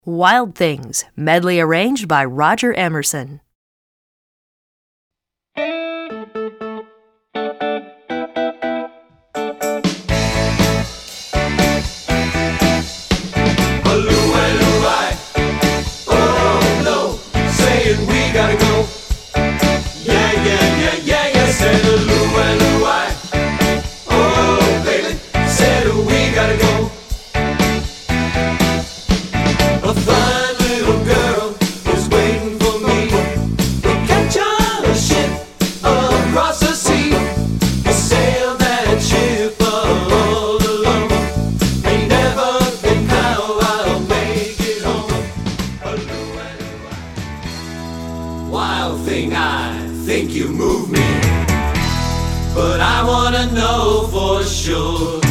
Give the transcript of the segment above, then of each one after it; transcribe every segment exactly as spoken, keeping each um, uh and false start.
Wild Things, medley arranged by Roger Emerson. Wild thing, I think you move me, but I wanna know for sure.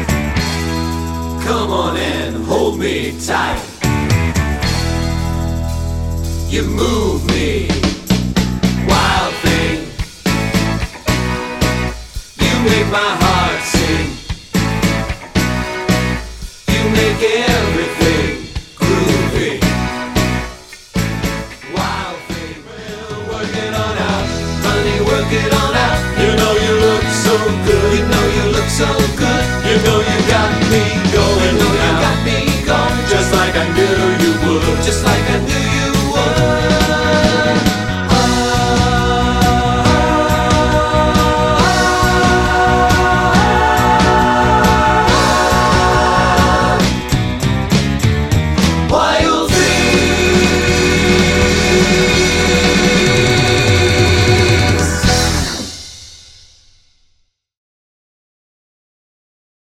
Come on and hold me tight. You move me.